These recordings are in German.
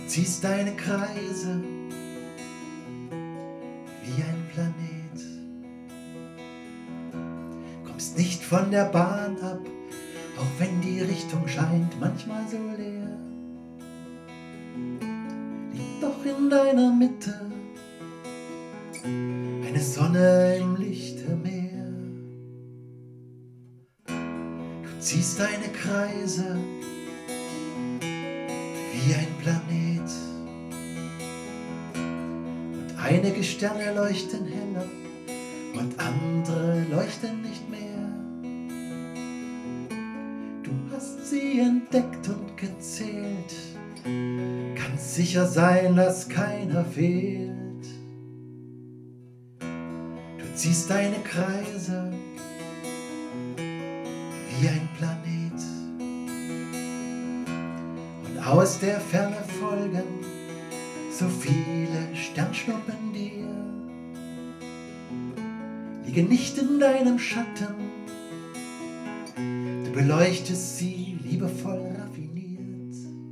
ziehst deine Kreise wie ein Planet, kommst nicht von der Bahn ab, auch wenn die Richtung scheint manchmal so leer. Liegt doch in deiner Mitte eine Sonne im lichte Meer. Du ziehst deine Kreise wie ein Planet und einige Sterne leuchten heller und andere leuchten nicht mehr. Du hast sie entdeckt und gezählt, kannst sicher sein, dass keiner fehlt. Du ziehst deine Kreise wie ein Planet und aus der Ferne folgen so viele Sternschnuppen dir, liegen nicht in deinem Schatten, du beleuchtest sie liebevoll raffiniert.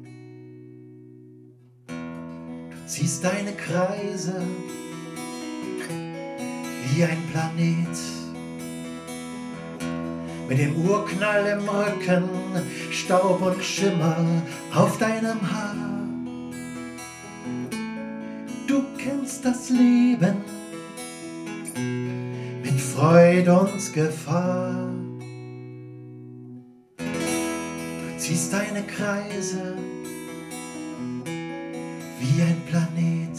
Du ziehst deine Kreise wie ein Planet, mit dem Urknall im Rücken, Staub und Schimmer auf deinem Haar. Du kennst das Leben mit Freude und Gefahr. Du ziehst deine Kreise wie ein Planet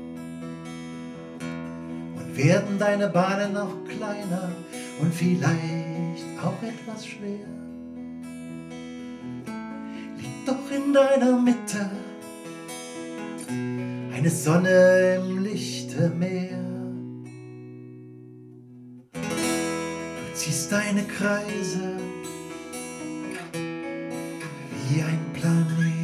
und werden deine Bahnen noch kleiner und vielleicht auch etwas schwer. Liegt doch in deiner Mitte eine Sonne im lichte Meer. Du ziehst deine Kreise wie ein Planet.